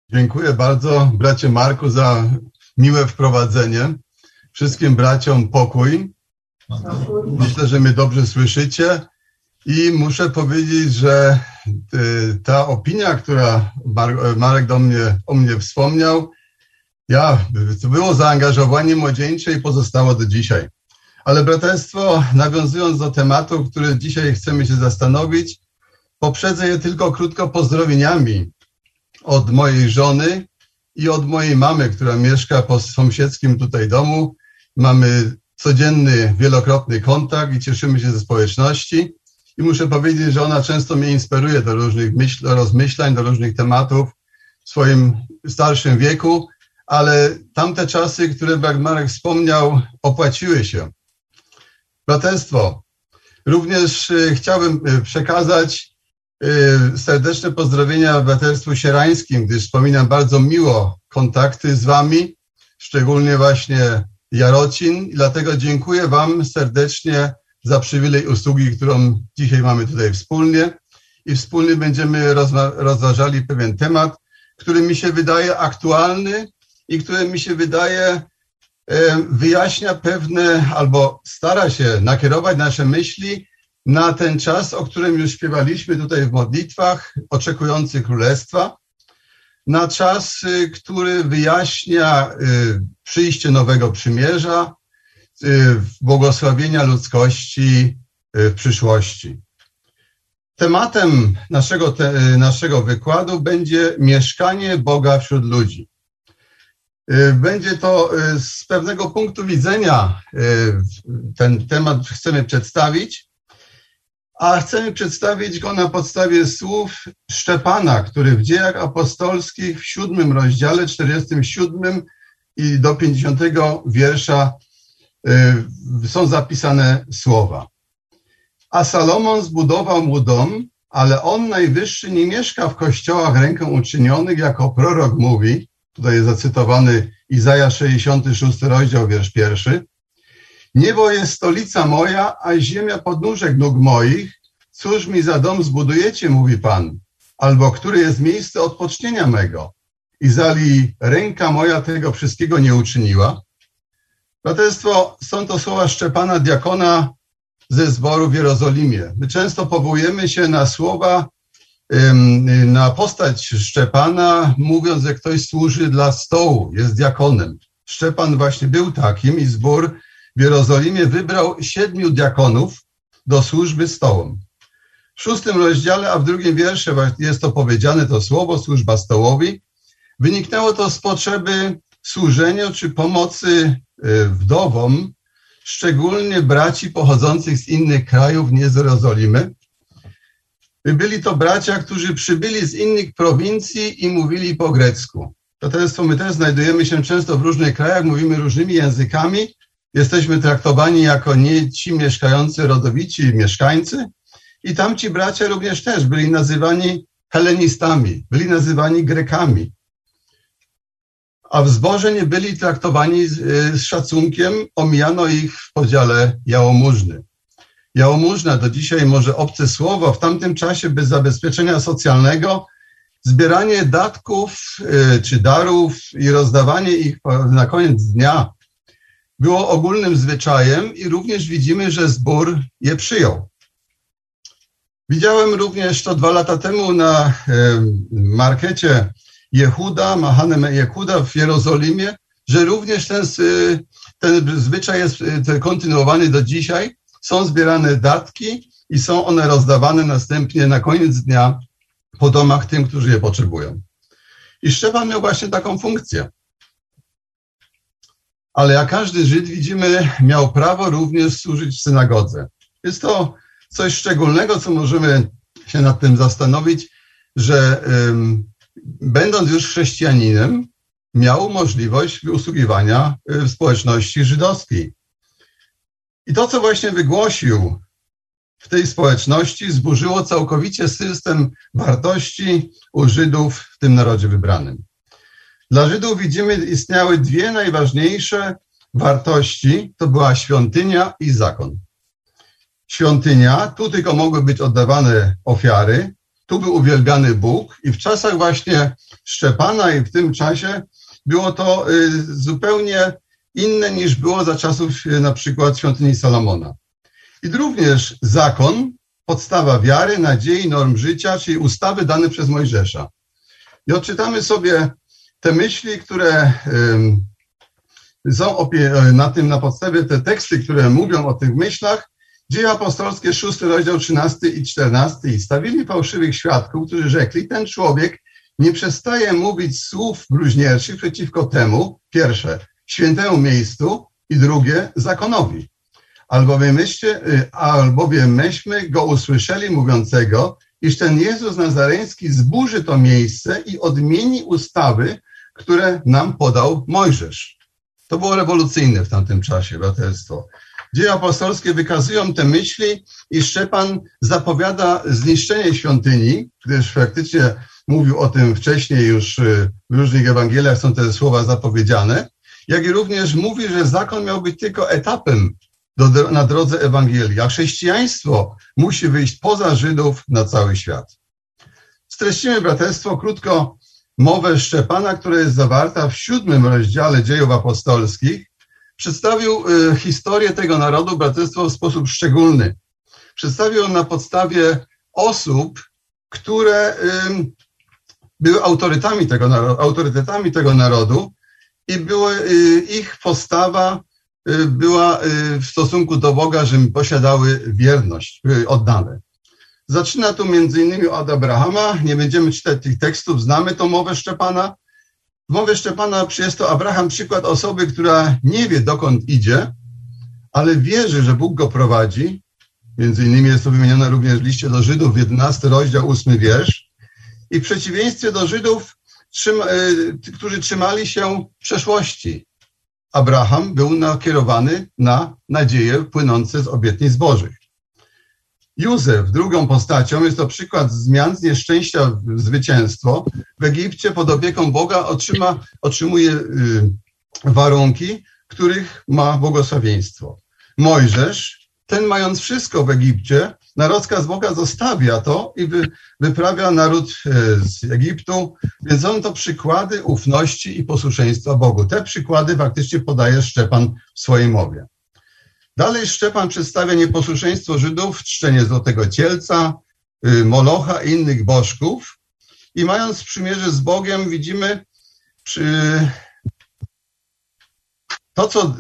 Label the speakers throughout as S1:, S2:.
S1: Dziękuję bardzo, bracie Marku, za miłe wprowadzenie. Wszystkim braciom pokój. Myślę, że mnie dobrze słyszycie i muszę powiedzieć, że ta opinia, która Marek o mnie wspomniał, to było zaangażowanie młodzieńcze i pozostało do dzisiaj. Ale braterstwo, nawiązując do tematu, który dzisiaj chcemy się zastanowić, poprzedzę je tylko krótko pozdrowieniami od mojej żony i od mojej mamy, która mieszka po sąsiedzkim tutaj domu. Mamy codzienny, wielokrotny kontakt i cieszymy się ze społeczności. I muszę powiedzieć, że ona często mnie inspiruje do różnych rozmyślań, do różnych tematów w swoim starszym wieku, ale tamte czasy, które jak Marek wspomniał, opłaciły się. Braterstwo, również chciałbym przekazać serdeczne pozdrowienia braterstwu sierańskim, gdyż wspominam bardzo miło kontakty z wami, szczególnie właśnie Jarocin, i dlatego dziękuję wam serdecznie za przywilej usługi, którą dzisiaj mamy tutaj wspólnie i wspólnie będziemy rozważali pewien temat, który mi się wydaje aktualny i który mi się wydaje wyjaśnia pewne albo stara się nakierować nasze myśli na ten czas, o którym już śpiewaliśmy tutaj w modlitwach, oczekujący Królestwa, na czas, który wyjaśnia przyjście nowego przymierza, błogosławienia ludzkości w przyszłości. Tematem naszego wykładu będzie mieszkanie Boga wśród ludzi. Będzie to z pewnego punktu widzenia ten temat chcemy przedstawić, a chcemy przedstawić go na podstawie słów Szczepana, który w Dziejach Apostolskich w 7 rozdziale, 47 i do 50 wiersza są zapisane słowa. A Salomon zbudował mu dom, ale on najwyższy nie mieszka w kościołach ręką uczynionych, jako prorok mówi, tutaj jest zacytowany Izajasz 66 rozdział, wiersz 1. Niebo jest stolica moja, a ziemia podnóżek nóg moich. Cóż mi za dom zbudujecie, mówi Pan, albo które jest miejsce odpocznienia mego? I zali ręka moja tego wszystkiego nie uczyniła? Braterstwo, są to słowa Szczepana, diakona ze zboru w Jerozolimie. My często powołujemy się na słowa, na postać Szczepana, mówiąc, że ktoś służy dla stołu, jest diakonem. Szczepan właśnie był takim i zbór w Jerozolimie wybrał 7 diakonów do służby stołom. W 6 rozdziale, a w 2 wiersze jest to powiedziane, to słowo, służba stołowi. Wyniknęło to z potrzeby służenia czy pomocy wdowom, szczególnie braci pochodzących z innych krajów, nie z Jerozolimy. Byli to bracia, którzy przybyli z innych prowincji i mówili po grecku. Braterstwo, my też znajdujemy się często w różnych krajach, mówimy różnymi językami, jesteśmy traktowani jako nie ci mieszkający rodowici mieszkańcy i tamci bracia również też byli nazywani helenistami, byli nazywani Grekami. A w zborze nie byli traktowani z szacunkiem, omijano ich w podziale jałmużny. Jałmużna do dzisiaj może obce słowo, w tamtym czasie bez zabezpieczenia socjalnego zbieranie datków czy darów i rozdawanie ich na koniec dnia było ogólnym zwyczajem i również widzimy, że zbór je przyjął. Widziałem również to 2 lata temu na markecie Jehuda, Mahanem Jehuda w Jerozolimie, że również ten zwyczaj jest kontynuowany do dzisiaj. Są zbierane datki i są one rozdawane następnie na koniec dnia po domach tym, którzy je potrzebują. I Szczepan miał właśnie taką funkcję. Ale jak każdy Żyd, widzimy, miał prawo również służyć w synagodze. Jest to coś szczególnego, co możemy się nad tym zastanowić, że będąc już chrześcijaninem, miał możliwość usługiwania w społeczności żydowskiej. I to, co właśnie wygłosił w tej społeczności, zburzyło całkowicie system wartości u Żydów w tym narodzie wybranym. Dla Żydów, widzimy, istniały 2 najważniejsze wartości, to była świątynia i zakon. Świątynia, tu tylko mogły być oddawane ofiary, tu był uwielbiany Bóg i w czasach właśnie Szczepana i w tym czasie było to zupełnie inne niż było za czasów na przykład świątyni Salomona. I również zakon, podstawa wiary, nadziei, norm życia, czyli ustawy dane przez Mojżesza. I odczytamy sobie te myśli, które są na podstawie te teksty, które mówią o tych myślach. Dzieje apostolskie, 6 rozdział 13 i 14. I stawili fałszywych świadków, którzy rzekli, ten człowiek nie przestaje mówić słów bluźnierczych przeciwko temu, pierwsze, świętemu miejscu i drugie, zakonowi. Albowiem myśmy go usłyszeli mówiącego, iż ten Jezus Nazareński zburzy to miejsce i odmieni ustawy, które nam podał Mojżesz. To było rewolucyjne w tamtym czasie, braterstwo. Dzieje apostolskie wykazują te myśli i Szczepan zapowiada zniszczenie świątyni, gdyż faktycznie mówił o tym wcześniej już w różnych Ewangeliach, są te słowa zapowiedziane, jak i również mówi, że zakon miał być tylko etapem na drodze Ewangelii, a chrześcijaństwo musi wyjść poza Żydów na cały świat. Streścimy, braterstwo, krótko mowę Szczepana, która jest zawarta w 7 rozdziale Dziejów Apostolskich. Przedstawił historię tego narodu, braterstwo, w sposób szczególny. Przedstawił ją na podstawie osób, które były autorytetami tego narodu i ich postawa była w stosunku do Boga, że posiadały wierność, były oddane. Zaczyna tu między innymi od Abrahama. Nie będziemy czytać tych tekstów, znamy tą mowę Szczepana. W mowie Szczepana jest to Abraham przykład osoby, która nie wie, dokąd idzie, ale wierzy, że Bóg go prowadzi. Między innymi jest to wymienione również w liście do Żydów, 11 rozdział, 8 wiersz. I w przeciwieństwie do Żydów, którzy trzymali się przeszłości, Abraham był nakierowany na nadzieje płynące z obietnic Bożych. Józef, drugą postacią, jest to przykład zmian z nieszczęścia w zwycięstwo. W Egipcie pod opieką Boga otrzymuje warunki, których ma błogosławieństwo. Mojżesz, ten mając wszystko w Egipcie, na rozkaz Boga zostawia to i wyprawia naród z Egiptu, więc są to przykłady ufności i posłuszeństwa Bogu. Te przykłady faktycznie podaje Szczepan w swojej mowie. Dalej Szczepan przedstawia nieposłuszeństwo Żydów, czczenie złotego cielca, Molocha i innych bożków. I mając przymierze z Bogiem, widzimy to, co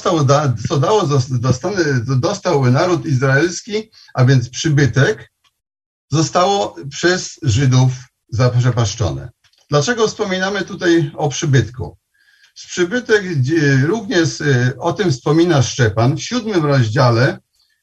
S1: dostał naród izraelski, a więc przybytek, zostało przez Żydów zaprzepaszczone. Dlaczego wspominamy tutaj o przybytku? Przybytek również o tym wspomina Szczepan w 7 rozdziale,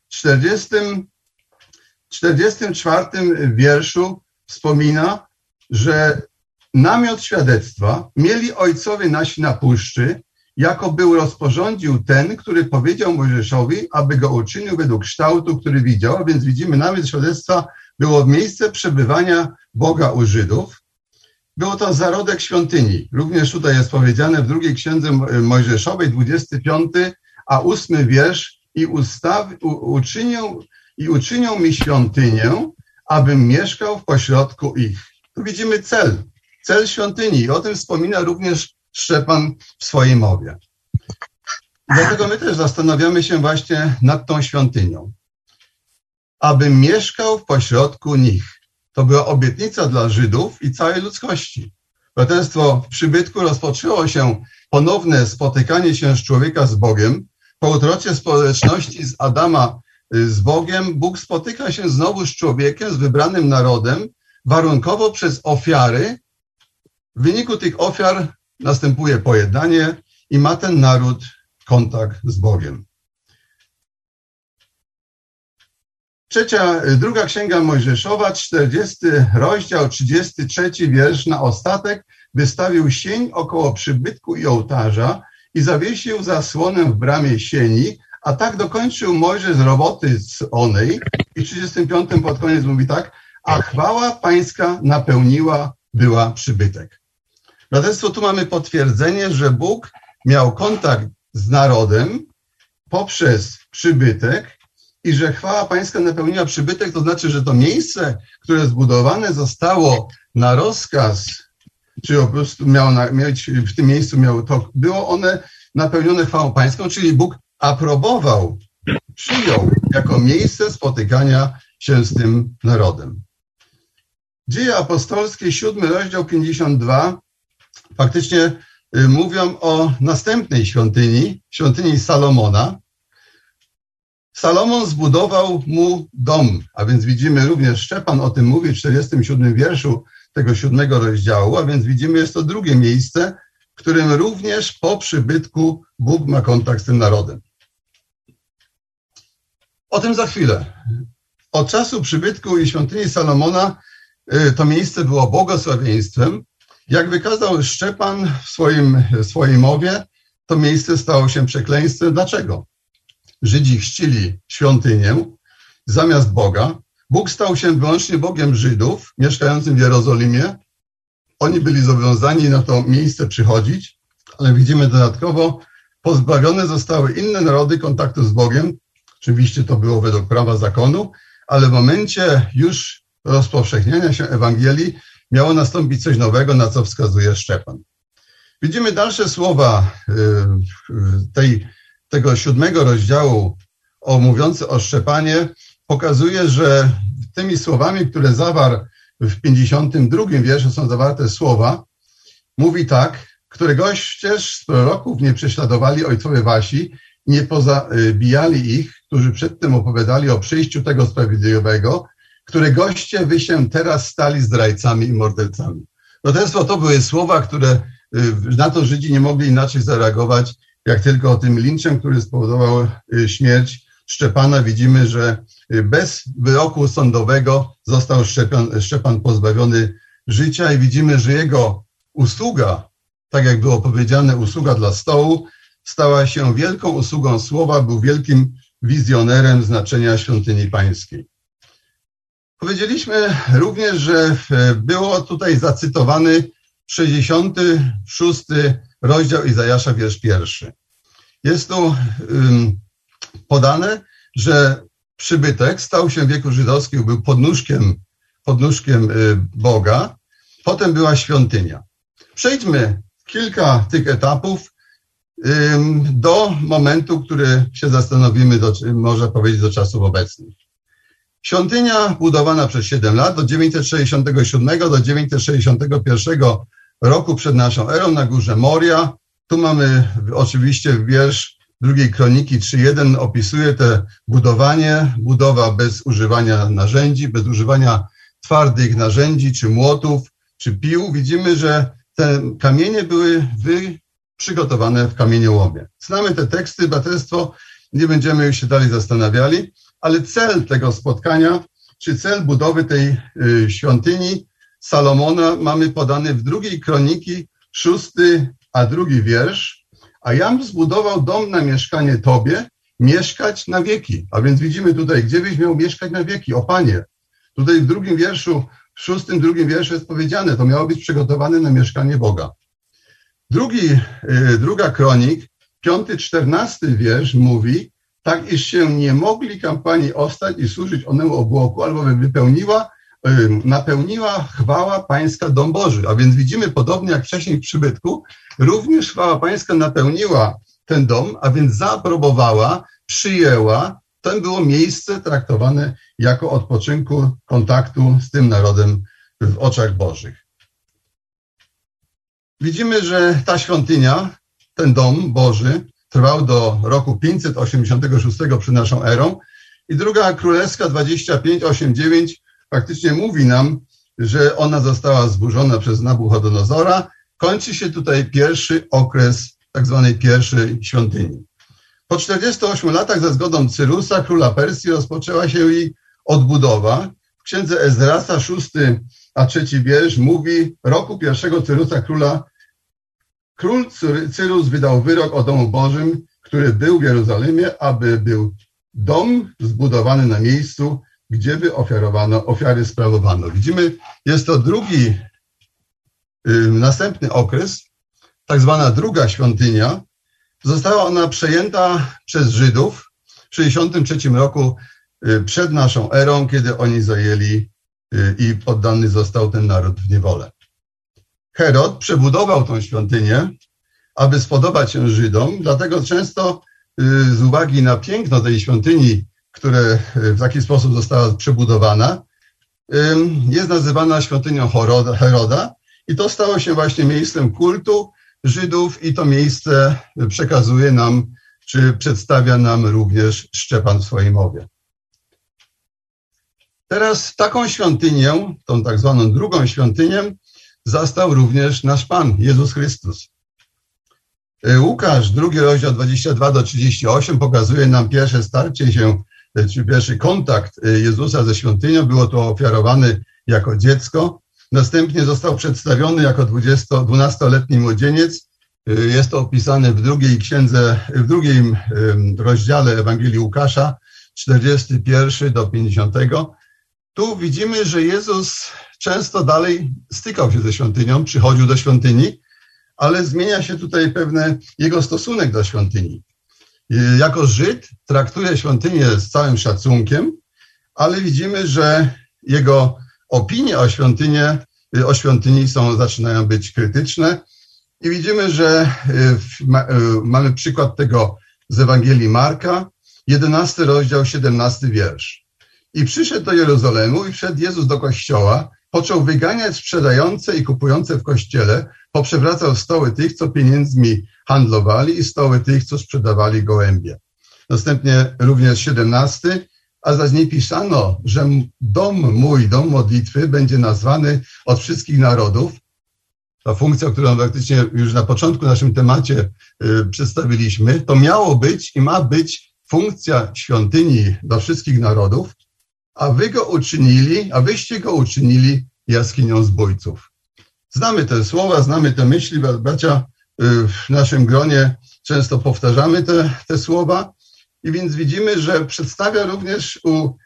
S1: 44 wierszu wspomina, że namiot świadectwa mieli ojcowie nasi na puszczy, jako był rozporządził ten, który powiedział Mojżeszowi, aby go uczynił według kształtu, który widział. A więc widzimy, namiot świadectwa było miejsce przebywania Boga u Żydów. Było to zarodek świątyni. Również tutaj jest powiedziane w drugiej księdze Mojżeszowej, 25, a 8 wiersz. Uczynią mi świątynię, abym mieszkał w pośrodku ich. Tu widzimy cel świątyni. I o tym wspomina również Szczepan w swojej mowie. Dlatego my też zastanawiamy się właśnie nad tą świątynią. Abym mieszkał w pośrodku nich. To była obietnica dla Żydów i całej ludzkości. Braterstwo, w przybytku rozpoczęło się ponowne spotykanie się z człowieka z Bogiem. Po utracie społeczności z Adama z Bogiem, Bóg spotyka się znowu z człowiekiem, z wybranym narodem, warunkowo przez ofiary. W wyniku tych ofiar następuje pojednanie i ma ten naród kontakt z Bogiem. Druga Księga Mojżeszowa, 40 rozdział, 33 wiersz. Na ostatek wystawił sień około przybytku i ołtarza i zawiesił zasłonę w bramie sieni, a tak dokończył Mojżesz roboty z onej. I w 35 pod koniec mówi tak, a chwała pańska była przybytek. Braterstwo, tu mamy potwierdzenie, że Bóg miał kontakt z narodem poprzez przybytek i że chwała pańska napełniła przybytek, to znaczy, że to miejsce, które zbudowane zostało na rozkaz, czy po prostu w tym miejscu to było one napełnione chwałą pańską, czyli Bóg aprobował, przyjął jako miejsce spotykania się z tym narodem. Dzieje apostolskie, 7 rozdział 52, faktycznie mówią o następnej świątyni Salomona. Salomon zbudował mu dom, a więc widzimy również, Szczepan o tym mówi w 47 wierszu tego 7 rozdziału, a więc widzimy, jest to drugie miejsce, w którym również po przybytku Bóg ma kontakt z tym narodem. O tym za chwilę. Od czasu przybytku i świątyni Salomona to miejsce było błogosławieństwem. Jak wykazał Szczepan w swojej mowie, to miejsce stało się przekleństwem. Dlaczego? Żydzi chrzcili świątynię zamiast Boga. Bóg stał się wyłącznie Bogiem Żydów mieszkającym w Jerozolimie. Oni byli zobowiązani na to miejsce przychodzić, ale widzimy dodatkowo, pozbawione zostały inne narody kontaktu z Bogiem. Oczywiście to było według prawa zakonu, ale w momencie już rozpowszechniania się Ewangelii miało nastąpić coś nowego, na co wskazuje Szczepan. Widzimy dalsze słowa tego 7 rozdziału mówiące o Szczepanie, pokazuje, że tymi słowami, które zawarł w 52 wierszu są zawarte słowa, mówi tak, któregoścież z proroków nie prześladowali ojcowie wasi, nie pozabijali ich, którzy przedtem opowiadali o przyjściu tego sprawiedliwego, któregoście wy się teraz stali zdrajcami i mordercami. Braterstwo, to były słowa, które na to Żydzi nie mogli inaczej zareagować, jak tylko o tym linczem, który spowodował śmierć Szczepana. Widzimy, że bez wyroku sądowego został Szczepan pozbawiony życia i widzimy, że jego usługa, tak jak było powiedziane, usługa dla stołu, stała się wielką usługą słowa, był wielkim wizjonerem znaczenia świątyni pańskiej. Powiedzieliśmy również, że było tutaj zacytowany 66 rozdział Izajasza, wiersz 1. Jest tu podane, że przybytek stał się w wieku żydowskim, był podnóżkiem Boga, potem była świątynia. Przejdźmy kilka tych etapów do momentu, który się zastanowimy, można powiedzieć, do czasów obecnych. Świątynia budowana przez 7 lat, od 967 do 961 roku przed naszą erą na górze Moria. Tu mamy oczywiście wiersz 2 Kroniki 3:1 opisuje te budowa bez używania narzędzi, bez używania twardych narzędzi, czy młotów, czy pił. Widzimy, że te kamienie były przygotowane w kamieniołomie. Znamy te teksty, braterstwo, nie będziemy już się dalej zastanawiali, ale cel tego spotkania, czy cel budowy tej świątyni Salomona mamy podany w 2 Kroniki, 6, a 2 wiersz. A jam zbudował dom na mieszkanie Tobie, mieszkać na wieki. A więc widzimy tutaj, gdzie byś miał mieszkać na wieki, o Panie. Tutaj w 2 wierszu, w 6, 2 wierszu jest powiedziane, to miało być przygotowane na mieszkanie Boga. 2 Kronik, 5, 14 wiersz mówi, tak iż się nie mogli kampanii ostać i służyć onemu obłoku, albowiem napełniła chwała pańska dom Boży. A więc widzimy, podobnie jak wcześniej w przybytku, również chwała pańska napełniła ten dom, a więc zaaprobowała, przyjęła. To było miejsce traktowane jako odpoczynku, kontaktu z tym narodem w oczach Bożych. Widzimy, że ta świątynia, ten dom Boży trwał do roku 586 przed naszą erą i 2 Królewska 25, 8, 9 faktycznie mówi nam, że ona została zburzona przez Nabuchodonozora. Kończy się tutaj pierwszy okres tak zwanej pierwszej świątyni. Po 48 latach za zgodą Cyrusa, króla Persji, rozpoczęła się jej odbudowa. W księdze Ezrasa, 6, a 3 wiersz mówi, roku pierwszego Cyrusa króla, król Cyrus wydał wyrok o domu Bożym, który był w Jerozolimie, aby był dom zbudowany na miejscu, gdzie by ofiary sprawowano. Widzimy, jest to następny okres, tak zwana druga świątynia. Została ona przejęta przez Żydów w 63 roku przed naszą erą, kiedy oni zajęli i poddany został ten naród w niewolę. Herod przebudował tą świątynię, aby spodobać się Żydom, dlatego często z uwagi na piękno tej świątyni, która w taki sposób została przebudowana, jest nazywana świątynią Heroda i to stało się właśnie miejscem kultu Żydów i to miejsce przekazuje nam, czy przedstawia nam również Szczepan w swojej mowie. Teraz taką świątynię, tą tak zwaną drugą świątynię, zastał również nasz Pan, Jezus Chrystus. Łukasz, 2 rozdział 22-38 pokazuje nam pierwsze starcie się, czy pierwszy kontakt Jezusa ze świątynią. Było to ofiarowany jako dziecko. Następnie został przedstawiony jako 12-letni młodzieniec. Jest to opisane w drugim rozdziale Ewangelii Łukasza, 41-50. Tu widzimy, że Jezus często dalej stykał się ze świątynią, przychodził do świątyni, ale zmienia się tutaj pewne jego stosunek do świątyni. Jako Żyd traktuje świątynię z całym szacunkiem, ale widzimy, że jego opinie o świątyni zaczynają być krytyczne i widzimy, że mamy przykład tego z Ewangelii Marka, 11 rozdział, 17 wiersz. I przyszedł do Jerozolemu i wszedł Jezus do kościoła, począł wyganiać sprzedające i kupujące w kościele, poprzewracał stoły tych, co pieniędzmi handlowali i stoły tych, co sprzedawali gołębie. Następnie również 17, a zaś nie pisano, że dom mój, dom modlitwy będzie nazwany od wszystkich narodów. Ta funkcja, którą praktycznie już na początku w naszym temacie przedstawiliśmy, to miało być i ma być funkcja świątyni do wszystkich narodów, a wyście go uczynili jaskinią zbójców. Znamy te słowa, znamy te myśli, bracia, w naszym gronie często powtarzamy te słowa i więc widzimy, że przedstawia również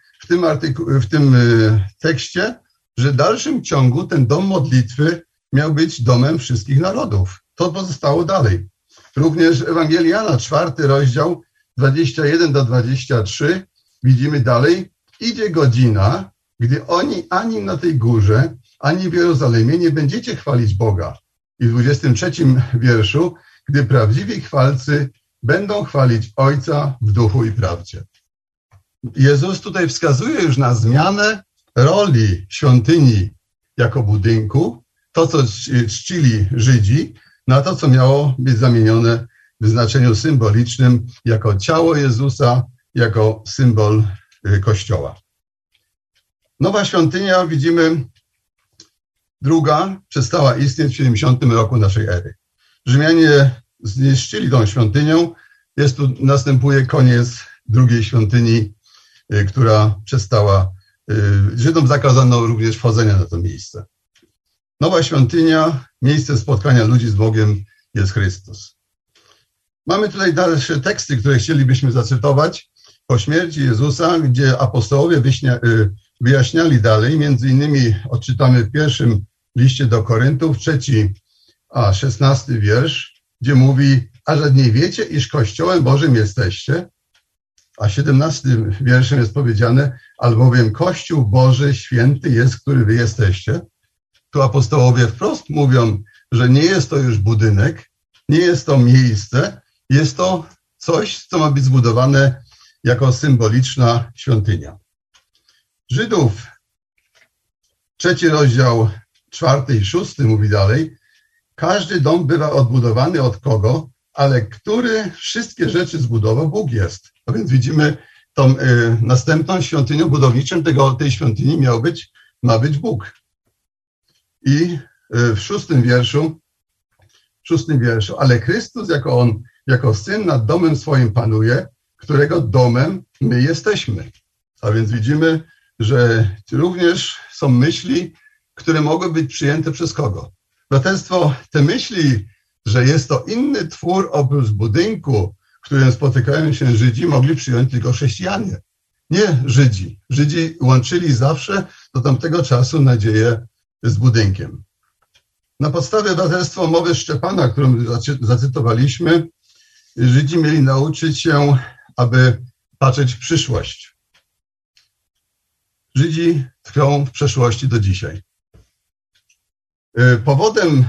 S1: w tym tekście, że w dalszym ciągu ten dom modlitwy miał być domem wszystkich narodów. To pozostało dalej. Również Ewangelii Jana, 4 rozdział, 21-23, widzimy dalej, idzie godzina, gdy ani na tej górze, ani w Jerozolimie nie będziecie chwalić Boga. I w 23 wierszu, gdy prawdziwi chwalcy będą chwalić Ojca w duchu i prawdzie. Jezus tutaj wskazuje już na zmianę roli świątyni jako budynku, to co czcili Żydzi, na to co miało być zamienione w znaczeniu symbolicznym jako ciało Jezusa, jako symbol Kościoła. Nowa świątynia, widzimy, druga, przestała istnieć w 70 roku naszej ery. Rzymianie zniszczyli tą świątynią. Następuje koniec drugiej świątyni, która przestała. Żydom zakazano również wchodzenia na to miejsce. Nowa świątynia, miejsce spotkania ludzi z Bogiem jest Chrystus. Mamy tutaj dalsze teksty, które chcielibyśmy zacytować. Po śmierci Jezusa, gdzie apostołowie wyjaśniali dalej, między innymi odczytamy w pierwszym liście do Koryntów, 16 wiersz, gdzie mówi, a że nie wiecie, iż Kościołem Bożym jesteście, a 17 wierszem jest powiedziane, albowiem Kościół Boży święty jest, który wy jesteście. Tu apostołowie wprost mówią, że nie jest to już budynek, nie jest to miejsce, jest to coś, co ma być zbudowane jako symboliczna świątynia. Żydów, 3 rozdział, 4 i 6 mówi dalej, każdy dom bywa odbudowany od kogo, ale który wszystkie rzeczy zbudował, Bóg jest. A więc widzimy tą następną świątynią budowniczą tej świątyni ma być Bóg. I w 6 wierszu, ale Chrystus jako Syn nad domem swoim panuje, którego domem my jesteśmy. A więc widzimy, że również są myśli, które mogą być przyjęte przez kogo? Braterstwo, te myśli, że jest to inny twór oprócz budynku, w którym spotykają się Żydzi, mogli przyjąć tylko chrześcijanie. Nie Żydzi. Żydzi łączyli zawsze do tamtego czasu nadzieję z budynkiem. Na podstawie, braterstwo, mowy Szczepana, którą zacytowaliśmy, Żydzi mieli nauczyć się, aby patrzeć w przyszłość. Żydzi tkwią w przeszłości do dzisiaj. Powodem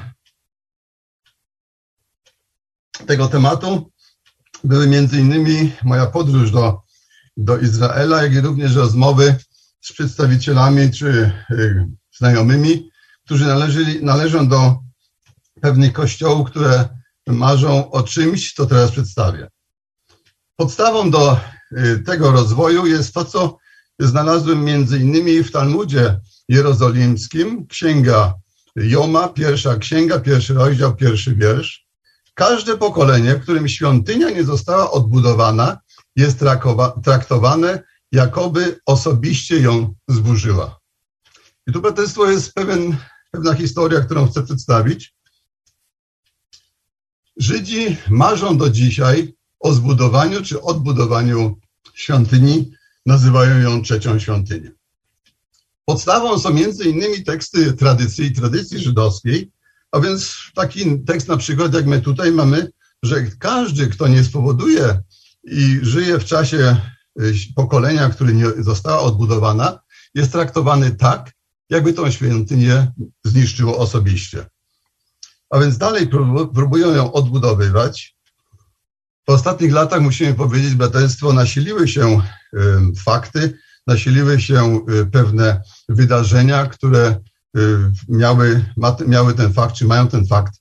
S1: tego tematu były między innymi moja podróż do Izraela, jak i również rozmowy z przedstawicielami czy znajomymi, którzy należą do pewnych kościołów, które marzą o czymś, co teraz przedstawię. Podstawą do tego rozwoju jest to, co znalazłem między innymi w Talmudzie Jerozolimskim, księga Joma, pierwsza księga, 1 rozdział, 1 wiersz. Każde pokolenie, w którym świątynia nie została odbudowana, jest traktowane, jakoby osobiście ją zburzyła. I tu, braterstwo, jest pewna historia, którą chcę przedstawić. Żydzi marzą do dzisiaj o zbudowaniu czy odbudowaniu świątyni, nazywają ją trzecią świątynię. Podstawą są między innymi teksty tradycji żydowskiej, a więc taki tekst na przykład, jak my tutaj mamy, że każdy, kto nie spowoduje i żyje w czasie pokolenia, które nie została odbudowana, jest traktowany tak, jakby tą świątynię zniszczyło osobiście. A więc dalej próbują ją odbudowywać. W ostatnich latach, musimy powiedzieć, braterstwo, nasiliły się fakty, nasiliły się pewne wydarzenia, które miały ten fakt, czy mają ten fakt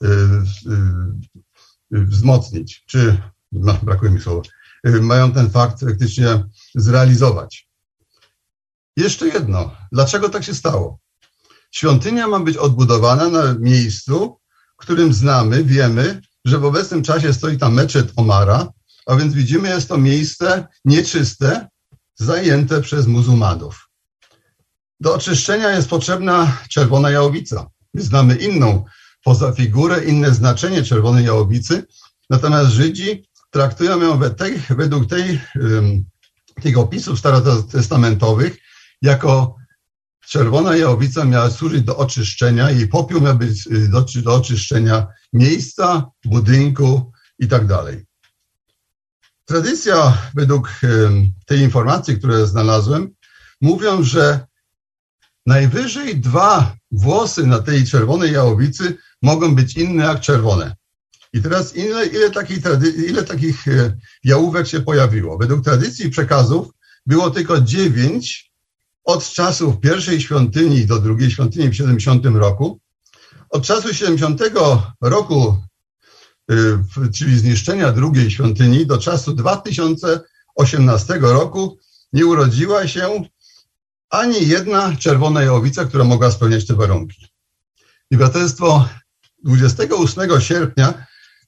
S1: wzmocnić, czy, brakuje mi słowa, mają ten fakt faktycznie zrealizować. Jeszcze jedno. Dlaczego tak się stało? Świątynia ma być odbudowana na miejscu, w którym znamy, wiemy, że w obecnym czasie stoi tam meczet Omara, a więc widzimy, jest to miejsce nieczyste, zajęte przez muzułmanów. Do oczyszczenia jest potrzebna czerwona jałowica. My znamy inną poza figurę, inne znaczenie czerwonej jałowicy, natomiast Żydzi traktują ją według tych opisów starotestamentowych jako czerwona jałowica miała służyć do oczyszczenia, jej popiół miał być do oczyszczenia miejsca, budynku i tak dalej. Tradycja według tej informacji, które znalazłem, mówią, że najwyżej 2 włosy na tej czerwonej jałowicy mogą być inne jak czerwone. I teraz ile takich jałówek się pojawiło? Według tradycji i przekazów było tylko 9 od czasów pierwszej świątyni do drugiej świątyni w 70 roku. Od czasu 70 roku, czyli zniszczenia drugiej świątyni, do czasu 2018 roku nie urodziła się ani jedna czerwona jałowica, która mogła spełniać te warunki. I braterstwo, 28 sierpnia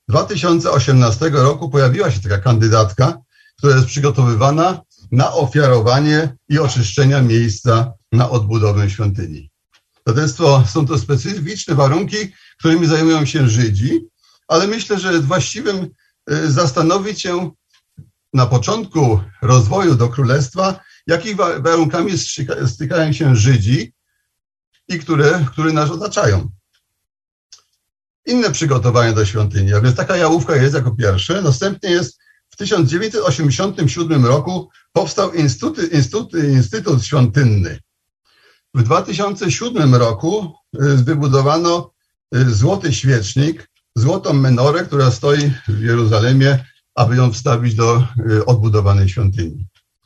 S1: 2018 roku pojawiła się taka kandydatka, która jest przygotowywana na ofiarowanie i oczyszczenia miejsca na odbudowę świątyni. Braterstwo, są to specyficzne warunki, którymi zajmują się Żydzi, ale myślę, że jest właściwym zastanowić się na początku rozwoju do królestwa, jakimi warunkami stykają się Żydzi i które nas otaczają. Inne przygotowania do świątyni, a więc taka jałówka jest jako pierwsze. Następnie jest w 1987 roku powstał Instytut Świątynny. W 2007 roku wybudowano złoty świecznik, złotą menorę, która stoi w Jerozolimie, aby ją wstawić do odbudowanej świątyni.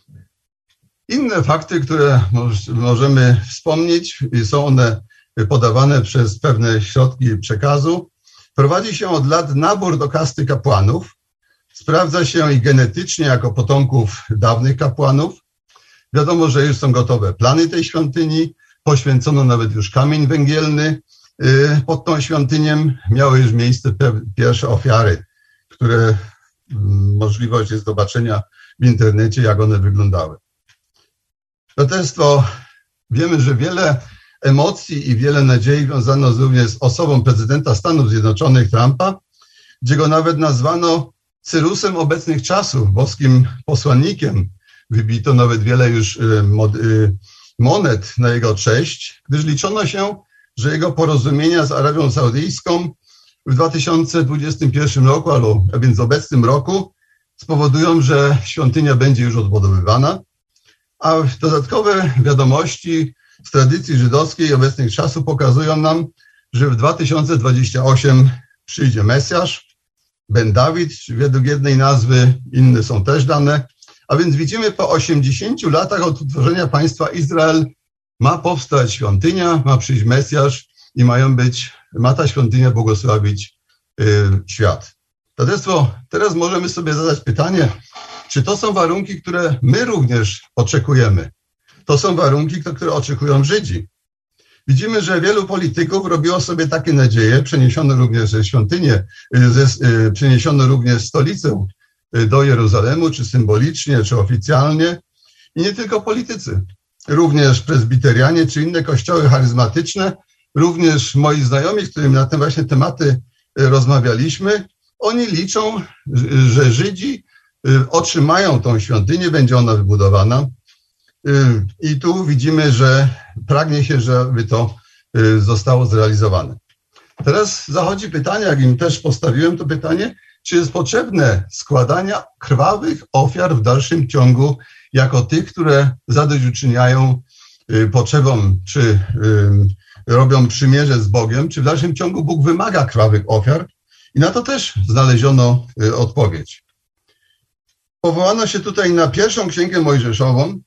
S1: Inne fakty, które możemy wspomnieć, są one podawane przez pewne środki przekazu. Prowadzi się od lat nabór do kasty kapłanów. Sprawdza się ich genetycznie jako potomków dawnych kapłanów. Wiadomo, że już są gotowe plany tej świątyni. Poświęcono nawet już kamień węgielny pod tą świątynią. Miały już miejsce pierwsze ofiary, które możliwość jest zobaczenia w internecie, jak one wyglądały. Braterstwo, wiemy, że wiele emocji i wiele nadziei wiązano również z osobą prezydenta Stanów Zjednoczonych Trumpa, gdzie go nawet nazwano Cyrusem obecnych czasów, boskim posłannikiem. Wybito nawet wiele już monet na jego cześć, gdyż liczono się, że jego porozumienia z Arabią Saudyjską w 2021 roku, a więc w obecnym roku, spowodują, że świątynia będzie już odbudowywana. A dodatkowe wiadomości z tradycji żydowskiej obecnych czasów pokazują nam, że w 2028 przyjdzie Mesjasz, Ben Dawid, według jednej nazwy, inne są też dane. A więc widzimy, po 80 latach od utworzenia państwa Izrael ma powstać świątynia, ma przyjść Mesjasz i ma ta świątynia błogosławić świat. Teraz możemy sobie zadać pytanie, czy to są warunki, które my również oczekujemy? To są warunki, które oczekują Żydzi. Widzimy, że wielu polityków robiło sobie takie nadzieje, przeniesiono również świątynię, przeniesiono również stolicę do Jeruzalemu, czy symbolicznie, czy oficjalnie. I nie tylko politycy, również prezbiterianie, czy inne kościoły charyzmatyczne, również moi znajomi, z którymi na te właśnie tematy rozmawialiśmy, oni liczą, że Żydzi otrzymają tą świątynię, będzie ona wybudowana. I tu widzimy, że pragnie się, żeby to zostało zrealizowane. Teraz zachodzi pytanie, jak im też postawiłem to pytanie, czy jest potrzebne składania krwawych ofiar w dalszym ciągu jako tych, które zadośćuczyniają potrzebom, czy robią przymierze z Bogiem, czy w dalszym ciągu Bóg wymaga krwawych ofiar? I na to też znaleziono odpowiedź. Powołano się tutaj na pierwszą Księgę Mojżeszową,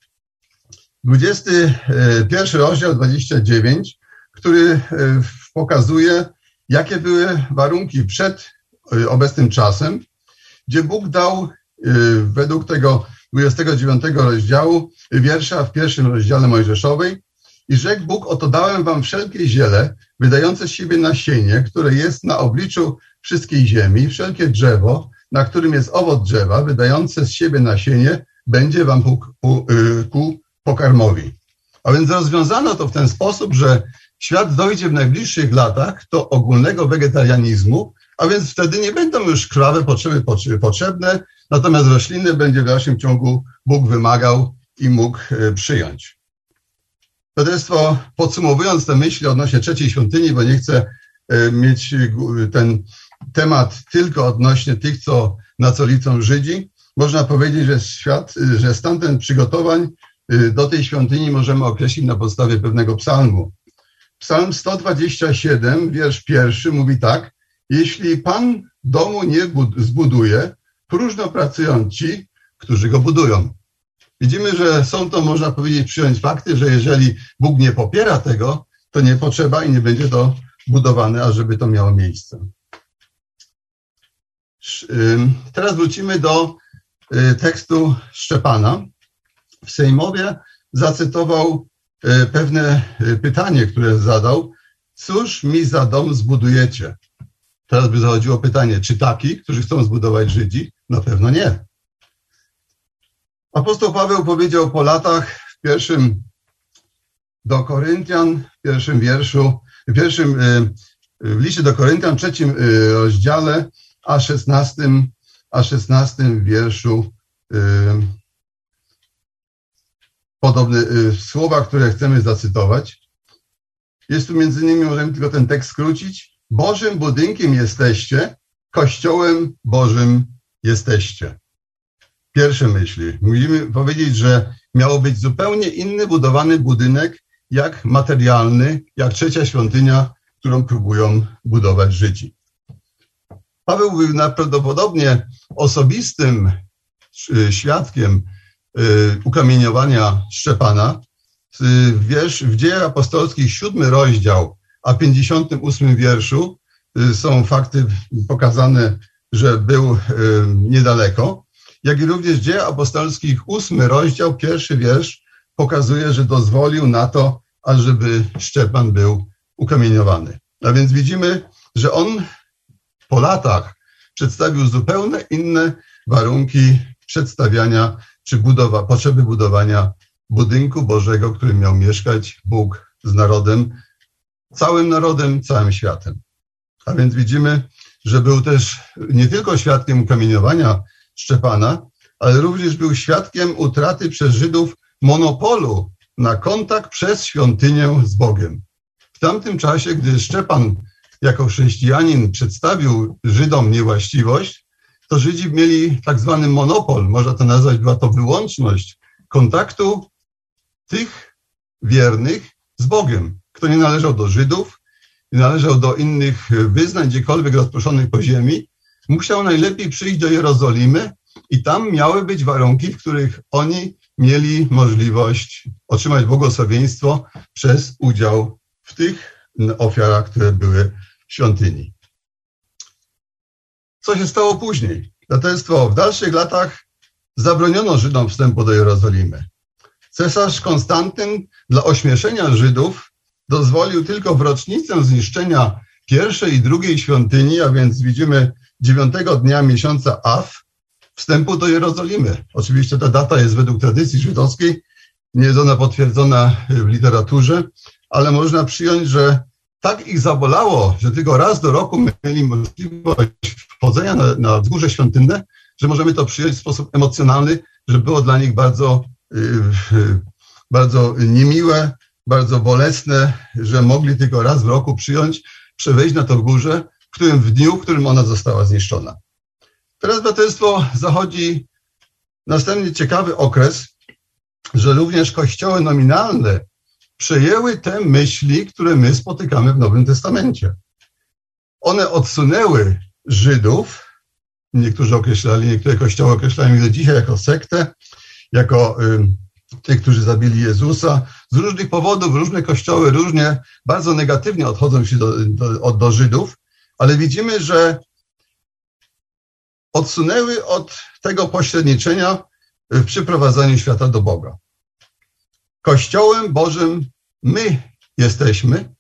S1: 21 rozdział 29, który pokazuje, jakie były warunki przed obecnym czasem, gdzie Bóg dał według tego 29 rozdziału wiersza w pierwszym rozdziale Mojżeszowej: i rzekł Bóg, oto dałem wam wszelkie ziele, wydające z siebie nasienie, które jest na obliczu wszystkiej ziemi, wszelkie drzewo, na którym jest owoc drzewa, wydające z siebie nasienie, będzie wam ku pokarmowi. A więc rozwiązano to w ten sposób, że świat dojdzie w najbliższych latach do ogólnego wegetarianizmu, a więc wtedy nie będą już krwawe potrzeby potrzebne, natomiast rośliny będzie w dalszym ciągu Bóg wymagał i mógł przyjąć. Poselstwo, podsumowując te myśli odnośnie trzeciej świątyni, bo nie chcę mieć ten temat tylko odnośnie tych, na co liczą Żydzi, można powiedzieć, że stan ten przygotowań do tej świątyni możemy określić na podstawie pewnego psalmu. Psalm 127, wiersz 1 mówi tak: jeśli Pan domu nie zbuduje, próżno pracują ci, którzy go budują. Widzimy, że są to, można powiedzieć, przyjąć fakty, że jeżeli Bóg nie popiera tego, to nie potrzeba i nie będzie to budowane, ażeby to miało miejsce. Teraz wrócimy do tekstu Szczepana. W Sejmowie zacytował pewne pytanie, które zadał: cóż mi za dom zbudujecie? Teraz by zachodziło pytanie, czy taki, którzy chcą zbudować Żydzi? Na pewno nie. Apostoł Paweł powiedział po latach w pierwszym do Koryntian, w liście do Koryntian, 3 rozdziale, a 16 wierszu podobne słowa, które chcemy zacytować. Jest tu między innymi, możemy tylko ten tekst skrócić: Bożym budynkiem jesteście, Kościołem Bożym jesteście. Pierwsze myśli. Musimy powiedzieć, że miało być zupełnie inny budowany budynek, jak materialny, jak trzecia świątynia, którą próbują budować Żydzi. Paweł był najprawdopodobniej osobistym świadkiem ukamieniowania Szczepana. W Dziejach Apostolskich 7 rozdział, a 58 wierszu są fakty pokazane, że był niedaleko. Jak i również w Dziejach Apostolskich 8 rozdział, 1 wiersz pokazuje, że dozwolił na to, ażeby Szczepan był ukamieniowany. A więc widzimy, że on po latach przedstawił zupełnie inne warunki przedstawiania czy potrzeby budowania budynku Bożego, w którym miał mieszkać Bóg z narodem, całym światem. A więc widzimy, że był też nie tylko świadkiem ukamieniowania Szczepana, ale również był świadkiem utraty przez Żydów monopolu na kontakt przez świątynię z Bogiem. W tamtym czasie, gdy Szczepan jako chrześcijanin przedstawił Żydom niewłaściwość, to Żydzi mieli tak zwany monopol, można to nazwać, była to wyłączność kontaktu tych wiernych z Bogiem, kto nie należał do Żydów, nie należał do innych wyznań, gdziekolwiek rozproszonych po ziemi, musiał najlepiej przyjść do Jerozolimy i tam miały być warunki, w których oni mieli możliwość otrzymać błogosławieństwo przez udział w tych ofiarach, które były w świątyni. Co się stało później? Braterstwo, w dalszych latach zabroniono Żydom wstępu do Jerozolimy. Cesarz Konstantyn dla ośmieszenia Żydów dozwolił tylko w rocznicę zniszczenia pierwszej i drugiej świątyni, a więc widzimy 9 dnia miesiąca Av, wstępu do Jerozolimy. Oczywiście ta data jest według tradycji żydowskiej, nie jest ona potwierdzona w literaturze, ale można przyjąć, że tak ich zabolało, że tylko raz do roku mieli możliwość wchodzenia na wzgórze świątynne, że możemy to przyjąć w sposób emocjonalny, że było dla nich bardzo niemiłe, bardzo bolesne, że mogli tylko raz w roku przewieźć na to górze, w dniu, w którym ona została zniszczona. Teraz, braterstwo, zachodzi następny ciekawy okres, że również kościoły nominalne przejęły te myśli, które my spotykamy w Nowym Testamencie. One odsunęły Żydów, niektóre kościoły określają ich do dzisiaj jako sektę, jako tych, którzy zabili Jezusa. Z różnych powodów różne kościoły różnie bardzo negatywnie odchodzą się do Żydów, ale widzimy, że odsunęły od tego pośredniczenia w przyprowadzaniu świata do Boga. Kościołem Bożym my jesteśmy.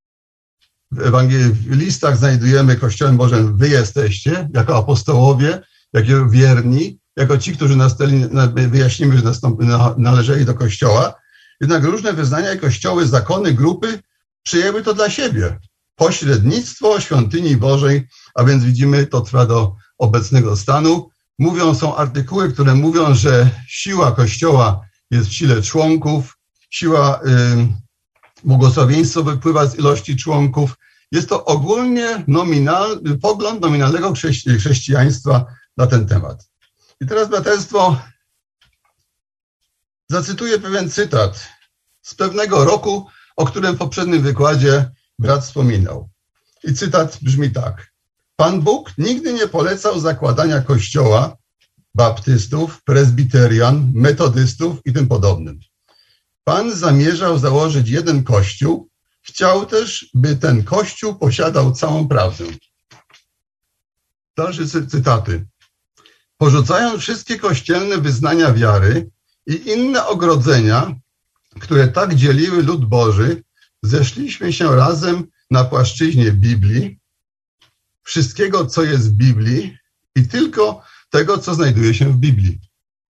S1: W listach znajdujemy Kościołem Bożym wy jesteście, jako apostołowie, jako wierni, jako ci, którzy wyjaśnimy, że należeli do Kościoła. Jednak różne wyznania i kościoły, zakony, grupy przyjęły to dla siebie. Pośrednictwo świątyni Bożej, a więc widzimy, to trwa do obecnego stanu. Są artykuły, które mówią, że siła Kościoła jest w sile członków, siła błogosławieństwa wypływa z ilości członków. Jest to ogólnie pogląd nominalnego chrześcijaństwa na ten temat. I teraz, braterstwo, zacytuję pewien cytat z pewnego roku, o którym w poprzednim wykładzie brat wspominał. I cytat brzmi tak. Pan Bóg nigdy nie polecał zakładania kościoła baptystów, prezbiterian, metodystów i tym podobnym. Pan zamierzał założyć jeden kościół, chciał też, by ten kościół posiadał całą prawdę. Dalsze cytaty. Porzucając wszystkie kościelne wyznania wiary i inne ogrodzenia, które tak dzieliły lud Boży, zeszliśmy się razem na płaszczyźnie Biblii, wszystkiego, co jest w Biblii i tylko tego, co znajduje się w Biblii.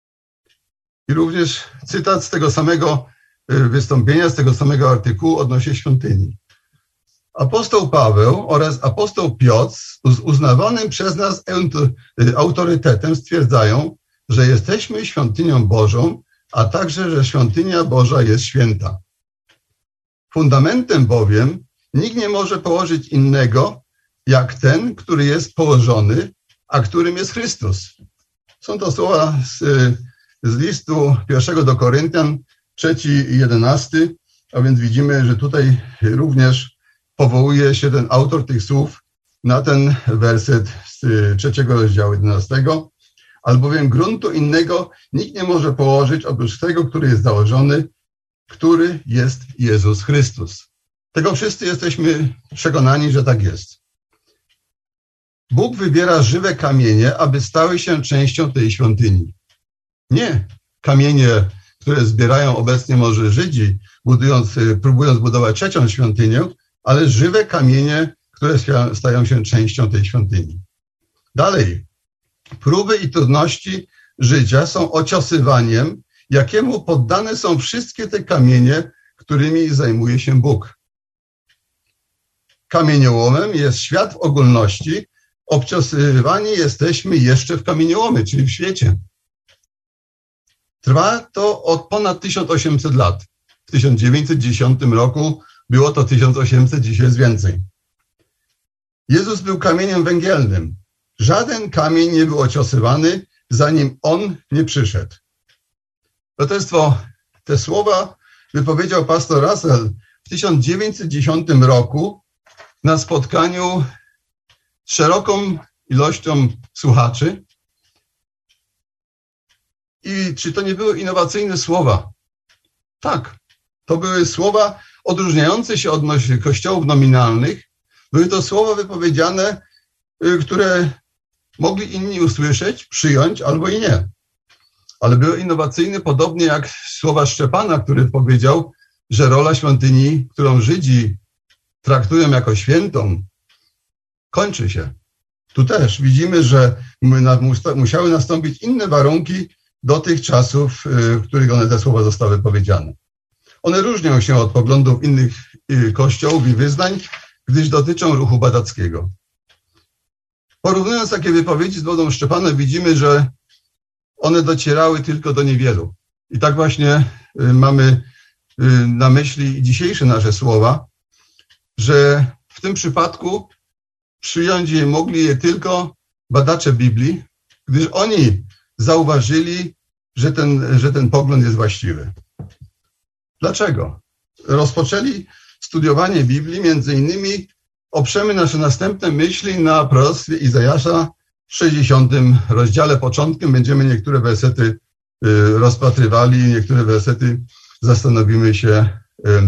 S1: I również cytat z tego samego wystąpienia, z tego samego artykułu odnośnie świątyni. Apostoł Paweł oraz apostoł Piotr z uznawanym przez nas autorytetem stwierdzają, że jesteśmy świątynią Bożą, a także, że świątynia Boża jest święta. Fundamentem bowiem nikt nie może położyć innego, jak ten, który jest położony, a którym jest Chrystus. Są to słowa z listu 1 do Koryntian, 3 i 11, a więc widzimy, że tutaj również powołuje się ten autor tych słów na ten werset z 3 rozdziału 11. Albowiem gruntu innego nikt nie może położyć oprócz tego, który jest założony, który jest Jezus Chrystus. Tego wszyscy jesteśmy przekonani, że tak jest. Bóg wybiera żywe kamienie, aby stały się częścią tej świątyni. Nie kamienie, które zbierają obecnie może Żydzi, próbując budować trzecią świątynię, ale żywe kamienie, które stają się częścią tej świątyni. Dalej, próby i trudności życia są ociosywaniem, jakiemu poddane są wszystkie te kamienie, którymi zajmuje się Bóg. Kamieniołomem jest świat w ogólności, obciosywani jesteśmy jeszcze w kamieniołomy, czyli w świecie. Trwa to od ponad 1800 lat. W 1910 roku było to 1800, dzisiaj jest więcej. Jezus był kamieniem węgielnym. Żaden kamień nie był ociosywany, zanim On nie przyszedł. Braterstwo, te słowa wypowiedział pastor Russell w 1910 roku na spotkaniu z szeroką ilością słuchaczy. I czy to nie były innowacyjne słowa? Tak, to były słowa odróżniające się od kościołów nominalnych. Były to słowa wypowiedziane, które mogli inni usłyszeć, przyjąć albo i nie. Ale były innowacyjne, podobnie jak słowa Szczepana, który powiedział, że rola świątyni, którą Żydzi traktują jako świętą, kończy się. Tu też widzimy, że musiały nastąpić inne warunki do tych czasów, w których te słowa zostały powiedziane. One różnią się od poglądów innych kościołów i wyznań, gdyż dotyczą ruchu badackiego. Porównując takie wypowiedzi z wodą Szczepana, widzimy, że one docierały tylko do niewielu. I tak właśnie mamy na myśli dzisiejsze nasze słowa, że w tym przypadku przyjąć mogli je tylko badacze Biblii, gdyż oni zauważyli, że ten pogląd jest właściwy. Dlaczego? Rozpoczęli studiowanie Biblii, między innymi oprzemy nasze następne myśli na proroctwie Izajasza w 60 rozdziale. Początkiem będziemy niektóre wersety rozpatrywali, niektóre wersety zastanowimy się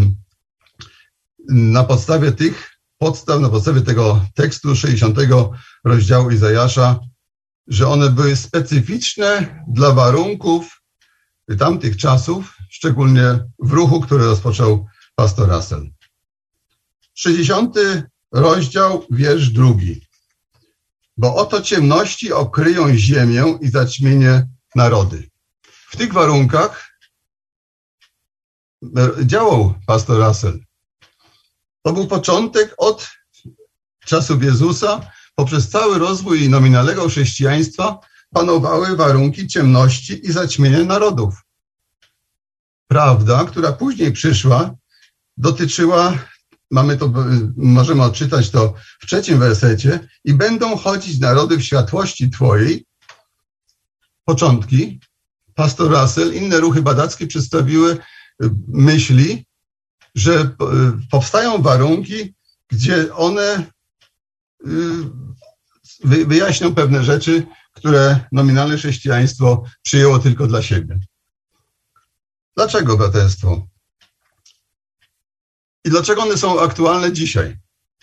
S1: na podstawie tych podstaw, na podstawie tego tekstu 60 rozdziału Izajasza, że one były specyficzne dla warunków tamtych czasów, szczególnie w ruchu, który rozpoczął pastor Russell. 60 rozdział, wiersz 2. Bo oto ciemności okryją ziemię i zaćmienie narody. W tych warunkach działał pastor Russell. To był początek od czasów Jezusa. Poprzez cały rozwój nominalnego chrześcijaństwa panowały warunki ciemności i zaćmienia narodów. Prawda, która później przyszła, dotyczyła, możemy odczytać to w 3 wersecie, i będą chodzić narody w światłości Twojej. Początki. Pastor Russell, inne ruchy badackie przedstawiły myśli, że powstają warunki, gdzie one wyjaśnią pewne rzeczy, które nominalne chrześcijaństwo przyjęło tylko dla siebie. Dlaczego braterstwo? I dlaczego one są aktualne dzisiaj?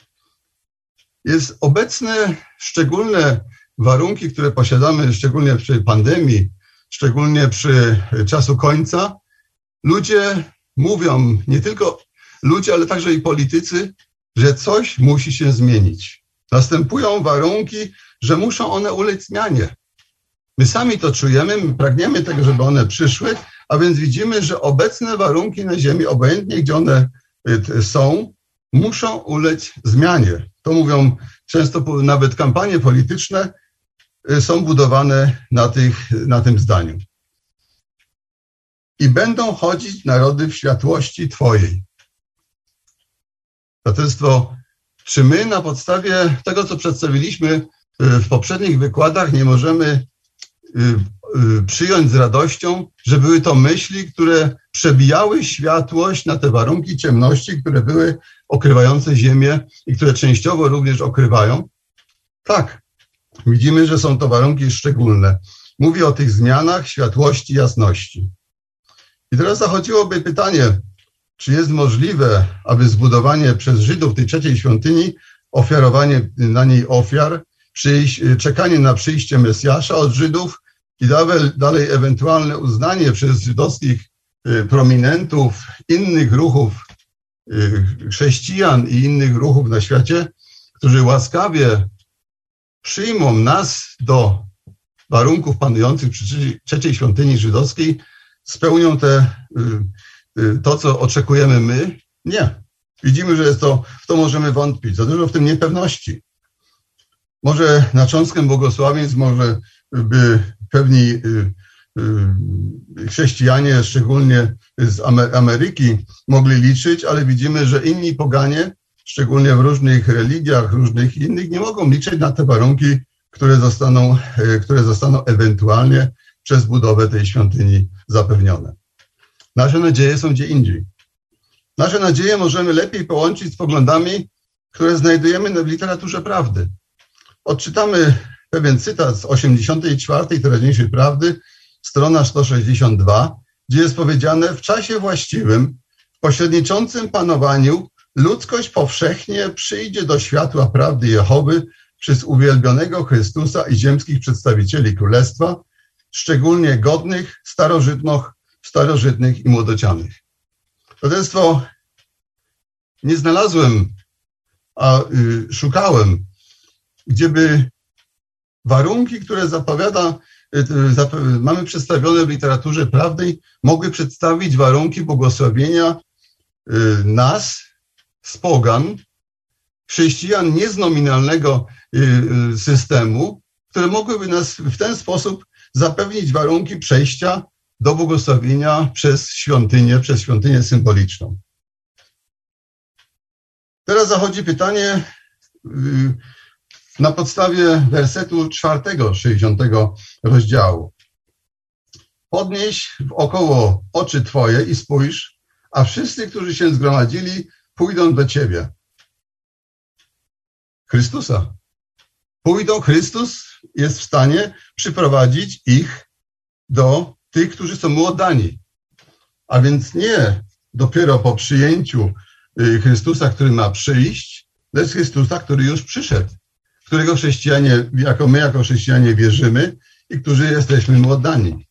S1: Jest obecne szczególne warunki, które posiadamy, szczególnie przy pandemii, szczególnie przy czasu końca. Ludzie mówią, nie tylko ludzie, ale także i politycy, że coś musi się zmienić. Następują warunki, że muszą one ulec zmianie. My sami to czujemy, my pragniemy tego, żeby one przyszły, a więc widzimy, że obecne warunki na ziemi, obojętnie gdzie one są, muszą ulec zmianie. To mówią często nawet kampanie polityczne są budowane na tym zdaniu. I będą chodzić narody w światłości Twojej. Braterstwo, czy my na podstawie tego, co przedstawiliśmy w poprzednich wykładach, nie możemy przyjąć z radością, że były to myśli, które przebijały światłość na te warunki ciemności, które były okrywające ziemię i które częściowo również okrywają? Tak, widzimy, że są to warunki szczególne. Mówię o tych zmianach światłości, jasności. I teraz zachodziłoby pytanie, czy jest możliwe, aby zbudowanie przez Żydów tej trzeciej świątyni, ofiarowanie na niej ofiar, czekanie na przyjście Mesjasza od Żydów i dalej ewentualne uznanie przez żydowskich prominentów innych ruchów chrześcijan i innych ruchów na świecie, którzy łaskawie przyjmą nas do warunków panujących przy trzeciej świątyni żydowskiej, spełnią to, co oczekujemy my? Nie. Widzimy, że w to możemy wątpić. Za dużo w tym niepewności. Może na cząstkę błogosławieństw, może by pewni chrześcijanie, szczególnie z Ameryki, mogli liczyć, ale widzimy, że inni poganie, szczególnie w różnych religiach, różnych innych, nie mogą liczyć na te warunki, które zostaną ewentualnie przez budowę tej świątyni zapewnione. Nasze nadzieje są gdzie indziej. Nasze nadzieje możemy lepiej połączyć z poglądami, które znajdujemy w literaturze prawdy. Odczytamy pewien cytat z 84. teraźniejszej prawdy, strona 162, gdzie jest powiedziane: w czasie właściwym, w pośredniczącym panowaniu ludzkość powszechnie przyjdzie do światła prawdy Jehowy przez uwielbionego Chrystusa i ziemskich przedstawicieli Królestwa, szczególnie godnych, starożytnych i młodocianych. Poselstwo nie znalazłem, a szukałem, gdzieby warunki, które mamy przedstawione w literaturze prawnej, mogły przedstawić warunki błogosławienia nas z pogan, chrześcijan nie z nominalnego systemu, które mogłyby nas w ten sposób zapewnić warunki przejścia do błogosławienia przez świątynię symboliczną. Teraz zachodzi pytanie na podstawie wersetu 4, 60 rozdziału. Podnieś wokoło oczy Twoje i spójrz, a wszyscy, którzy się zgromadzili, pójdą do Ciebie. Chrystusa. Pójdą, Chrystus jest w stanie przyprowadzić ich do tych, którzy są mu oddani. A więc nie dopiero po przyjęciu Chrystusa, który ma przyjść, lecz Chrystusa, który już przyszedł, którego my jako chrześcijanie wierzymy i którzy jesteśmy mu oddani.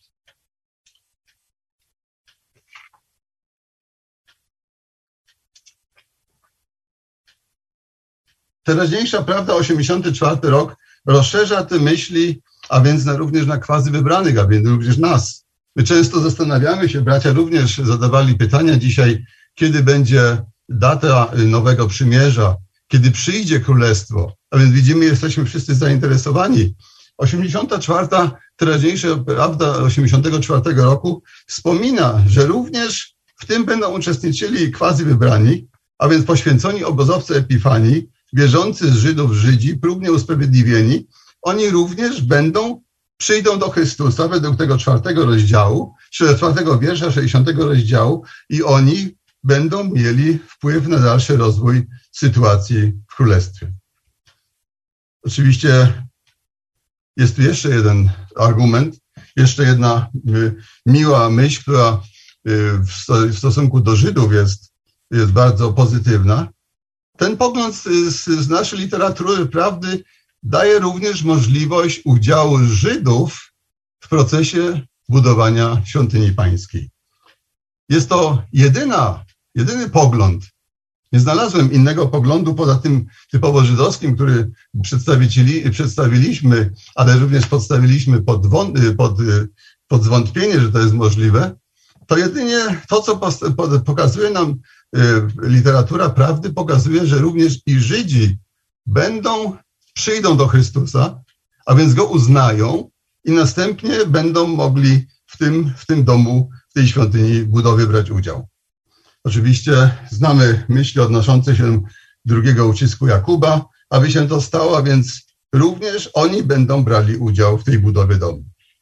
S1: Teraźniejsza prawda, 84 rok, rozszerza te myśli, a więc również na quasi wybranych, a więc również nas. My często zastanawiamy się, bracia również zadawali pytania dzisiaj, kiedy będzie data Nowego Przymierza, kiedy przyjdzie Królestwo. A więc widzimy, jesteśmy wszyscy zainteresowani. 84. teraźniejsza prawda 84 roku wspomina, że również w tym będą uczestniczyli quasi wybrani, a więc poświęconi obozowcy Epifanii, wierzący z Żydów Żydzi, próbnie usprawiedliwieni. Oni również przyjdą do Chrystusa według tego 4 rozdziału, 4 wiersza 60 rozdziału i oni będą mieli wpływ na dalszy rozwój sytuacji w Królestwie. Oczywiście jest tu jeszcze jeden argument, jeszcze jedna miła myśl, która w stosunku do Żydów jest bardzo pozytywna. Ten pogląd z naszej literatury prawdy daje również możliwość udziału Żydów w procesie budowania świątyni pańskiej. Jest to jedyny pogląd. Nie znalazłem innego poglądu poza tym typowo żydowskim, który przedstawiliśmy, ale również podstawiliśmy pod zwątpienie, że to jest możliwe. To jedynie to, co pokazuje nam literatura prawdy, pokazuje, że również i Żydzi przyjdą do Chrystusa, a więc Go uznają i następnie będą mogli w tym domu, w tej świątyni budowy brać udział. Oczywiście znamy myśli odnoszące się do drugiego ucisku Jakuba, aby się to stało, a więc również oni będą brali udział w tej budowie domu.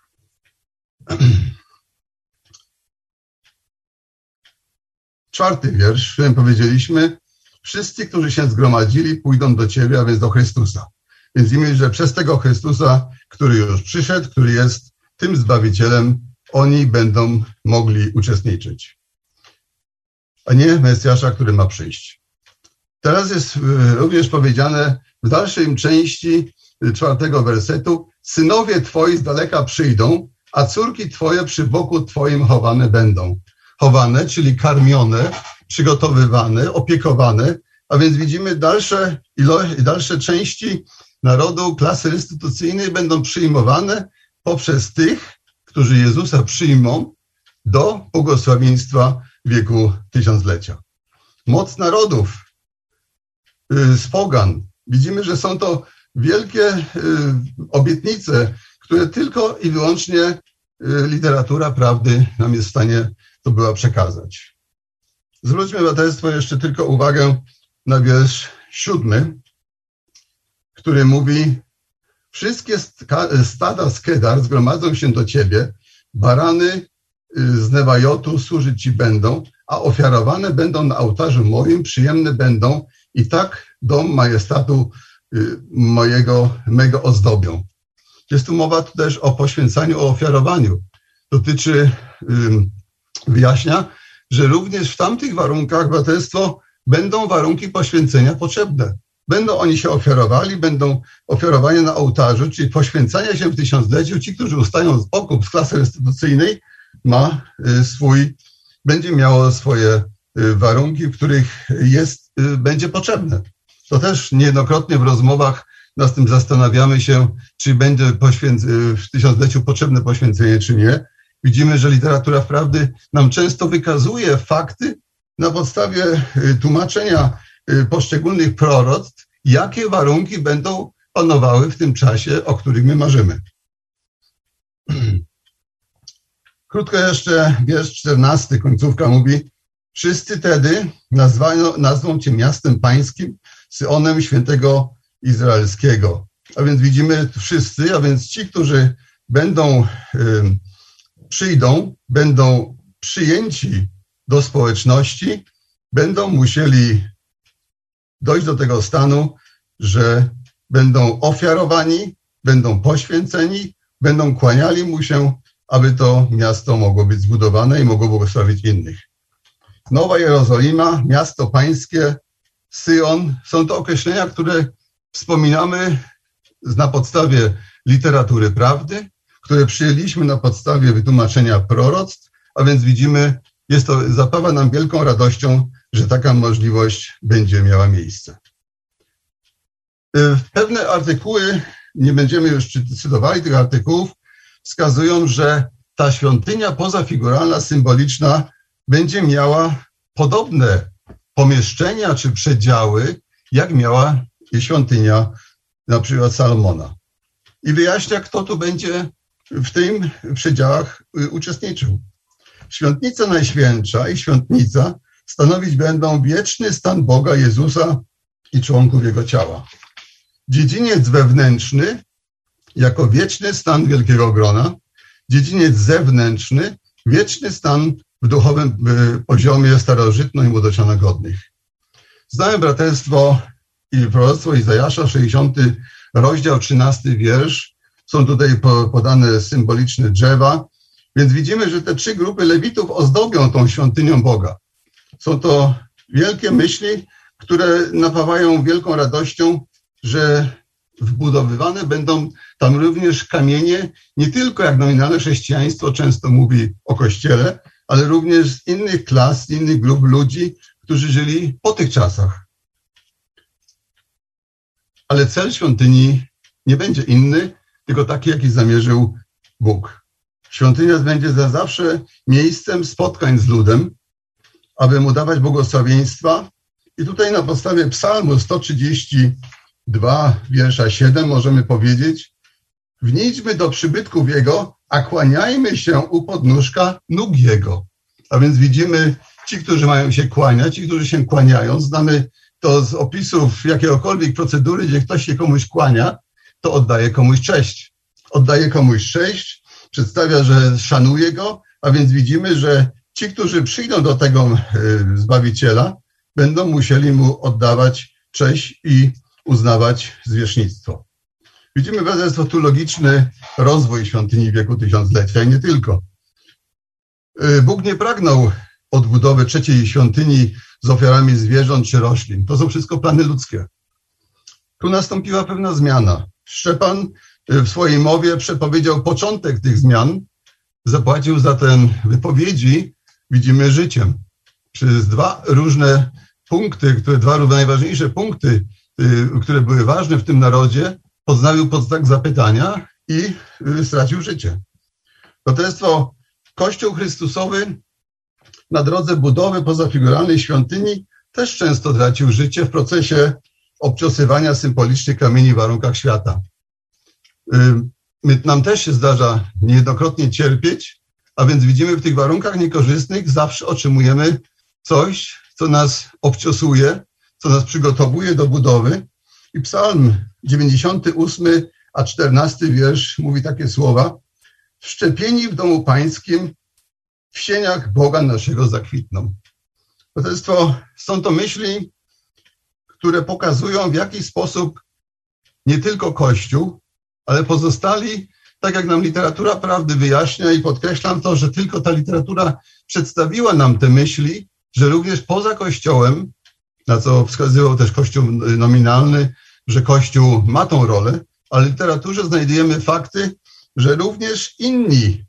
S1: Czwarty wiersz, w którym powiedzieliśmy: wszyscy, którzy się zgromadzili, pójdą do Ciebie, a więc do Chrystusa. Więc widzimy, że przez tego Chrystusa, który już przyszedł, który jest tym Zbawicielem, oni będą mogli uczestniczyć, a nie Mesjasza, który ma przyjść. Teraz jest również powiedziane w dalszej części 4 wersetu: synowie Twoi z daleka przyjdą, a córki Twoje przy boku Twoim chowane będą. Chowane, czyli karmione, przygotowywane, opiekowane, a więc widzimy dalsze części narodu, klasy instytucyjnej będą przyjmowane poprzez tych, którzy Jezusa przyjmą do błogosławieństwa wieku tysiąclecia. Moc narodów z pogan. Widzimy, że są to wielkie obietnice, które tylko i wyłącznie literatura prawdy nam jest w stanie to była przekazać. Zwróćmy, braterstwo, jeszcze tylko uwagę na wiersz 7, który mówi: wszystkie stada z Kedar zgromadzą się do Ciebie, barany z Nebajotu służyć Ci będą, a ofiarowane będą na ołtarzu moim, przyjemne będą i tak dom majestatu mego ozdobią. Jest tu mowa też o poświęcaniu, o ofiarowaniu. Wyjaśnia, że również w tamtych warunkach, braterstwo, będą warunki poświęcenia potrzebne. Będą oni się ofiarowali, będą ofiarowania na ołtarzu, czyli poświęcania się w tysiącleciu. Ci, którzy ustają z okup z klasy restytucyjnej, będzie miało swoje warunki, w których będzie potrzebne. To też niejednokrotnie w rozmowach nad tym zastanawiamy się, czy będzie w tysiącleciu potrzebne poświęcenie, czy nie. Widzimy, że literatura wprawdy nam często wykazuje fakty na podstawie tłumaczenia poszczególnych proroctw, jakie warunki będą panowały w tym czasie, o których my marzymy. Krótko jeszcze, wiersz 14, końcówka mówi: wszyscy tedy nazwą Cię miastem pańskim, Syonem świętego izraelskiego. A więc widzimy wszyscy, a więc ci, którzy przyjdą, będą przyjęci do społeczności, będą musieli dojść do tego stanu, że będą ofiarowani, będą poświęceni, będą kłaniali mu się, aby to miasto mogło być zbudowane i mogło błogosławić innych. Nowa Jerozolima, miasto pańskie, Syon, są to określenia, które wspominamy na podstawie literatury prawdy, które przyjęliśmy na podstawie wytłumaczenia proroctw, a więc widzimy, zapawa nam wielką radością, że taka możliwość będzie miała miejsce. Pewne artykuły, nie będziemy już cytowali tych artykułów, wskazują, że ta świątynia pozafiguralna, symboliczna będzie miała podobne pomieszczenia czy przedziały, jak miała świątynia na przykład Salomona. I wyjaśnia, kto tu będzie w tym przedziałach uczestniczył. Świątnica Najświętsza i świątnica stanowić będą wieczny stan Boga Jezusa i członków Jego ciała. Dziedziniec wewnętrzny jako wieczny stan wielkiego grona, dziedziniec zewnętrzny, wieczny stan w duchowym poziomie starożytno i młodociana godnych. Znałem braterstwo i proroctwo Izajasza, 60 rozdział, 13 wiersz. Są tutaj podane symboliczne drzewa, więc widzimy, że te 3 grupy Lewitów ozdobią tą świątynią Boga. Są to wielkie myśli, które napawają wielką radością, że wbudowywane będą tam również kamienie, nie tylko jak nominalne chrześcijaństwo często mówi o Kościele, ale również z innych klas, z innych grup ludzi, którzy żyli po tych czasach. Ale cel świątyni nie będzie inny, tylko taki, jaki zamierzył Bóg. Świątynia będzie za zawsze miejscem spotkań z ludem, aby mu dawać błogosławieństwa. I tutaj na podstawie Psalmu 132, wiersza 7 możemy powiedzieć: wnijdźmy do przybytków Jego, a kłaniajmy się u podnóżka nóg Jego. A więc widzimy, ci, którzy mają się kłaniać, ci, którzy się kłaniają, znamy to z opisów jakiegokolwiek procedury, gdzie ktoś się komuś kłania, to oddaje komuś cześć. Oddaje komuś cześć, przedstawia, że szanuje go, a więc widzimy, że ci, którzy przyjdą do tego Zbawiciela, będą musieli mu oddawać cześć i uznawać zwierzchnictwo. Widzimy, braterstwo, tu logiczny rozwój świątyni wieku tysiąclecia i nie tylko. Bóg nie pragnął odbudowy trzeciej świątyni z ofiarami zwierząt czy roślin. To są wszystko plany ludzkie. Tu nastąpiła pewna zmiana. Szczepan w swojej mowie przepowiedział początek tych zmian, zapłacił za te wypowiedzi, widzimy, życiem. Przez 2 różne punkty, dwa najważniejsze punkty, które były ważne w tym narodzie, postawił pod znak zapytania i stracił życie. Braterstwo, Kościół Chrystusowy na drodze budowy pozafiguralnej świątyni też często tracił życie w procesie obciosywania symbolicznych kamieni w warunkach świata. Nam też się zdarza niejednokrotnie cierpieć, a więc widzimy, w tych warunkach niekorzystnych zawsze otrzymujemy coś, co nas obciosuje, co nas przygotowuje do budowy. I Psalm 98, a 14 wiersz mówi takie słowa: wszczepieni w domu pańskim w sieniach Boga naszego zakwitną. Braterstwo, są to myśli, które pokazują, w jaki sposób nie tylko Kościół, ale pozostali, tak jak nam literatura prawdy wyjaśnia, i podkreślam to, że tylko ta literatura przedstawiła nam te myśli, że również poza Kościołem, na co wskazywał też Kościół nominalny, że Kościół ma tą rolę, ale w literaturze znajdujemy fakty, że również inni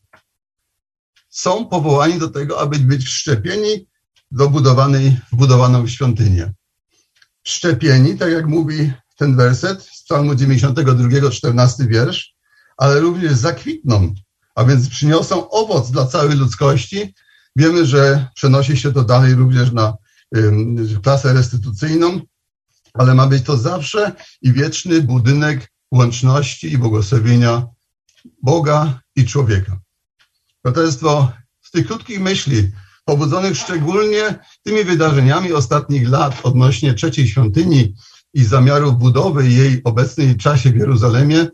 S1: są powołani do tego, aby być wszczepieni do wbudowaną świątynię. Wszczepieni, tak jak mówi ten werset z Psalmu 92, 14 wiersz, ale również zakwitną, a więc przyniosą owoc dla całej ludzkości. Wiemy, że przenosi się to dalej również na klasę restytucyjną, ale ma być to zawsze i wieczny budynek łączności i błogosławienia Boga i człowieka. Braterstwo, z tych krótkich myśli, pobudzonych szczególnie tymi wydarzeniami ostatnich lat odnośnie trzeciej świątyni i zamiaru budowy jej obecnej czasie w Jeruzalemie,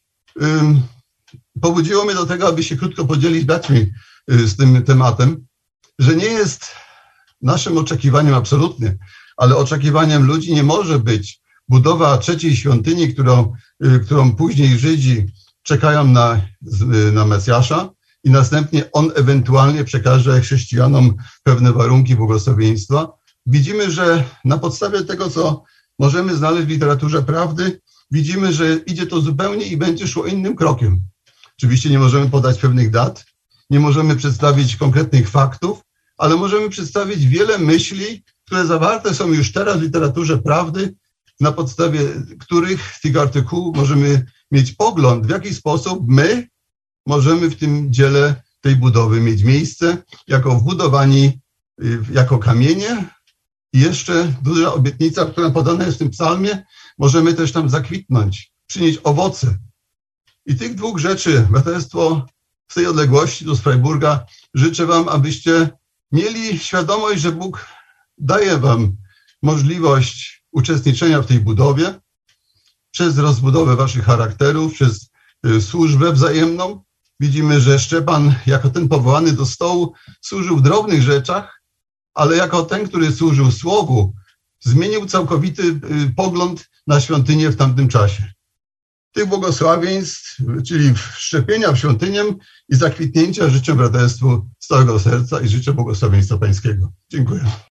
S1: pobudziło mnie do tego, aby się krótko podzielić braćmi z tym tematem, że nie jest naszym oczekiwaniem absolutnie, ale oczekiwaniem ludzi nie może być budowa trzeciej świątyni, którą później Żydzi czekają na Mesjasza i następnie on ewentualnie przekaże chrześcijanom pewne warunki błogosławieństwa. Widzimy, że na podstawie tego, co możemy znaleźć w literaturze prawdy, widzimy, że idzie to zupełnie i będzie szło innym krokiem. Oczywiście nie możemy podać pewnych dat, nie możemy przedstawić konkretnych faktów, ale możemy przedstawić wiele myśli, które zawarte są już teraz w literaturze prawdy, na podstawie których tych artykułów możemy mieć pogląd, w jaki sposób my możemy w tym dziele tej budowy mieć miejsce, jako wbudowani, jako kamienie. I jeszcze duża obietnica, która podana jest w tym psalmie, możemy też tam zakwitnąć, przynieść owoce. I tych dwóch rzeczy, braterstwo, z tej odległości do Freiburga życzę wam, abyście mieli świadomość, że Bóg daje wam możliwość uczestniczenia w tej budowie przez rozbudowę waszych charakterów, przez służbę wzajemną. Widzimy, że Szczepan jako ten powołany do stołu służył w drobnych rzeczach, ale jako ten, który służył Słowu, zmienił całkowity pogląd na świątynię w tamtym czasie. Tych błogosławieństw, czyli wszczepienia w świątynię i zakwitnięcia życzę braterstwu z całego serca i życzę błogosławieństwa Pańskiego. Dziękuję.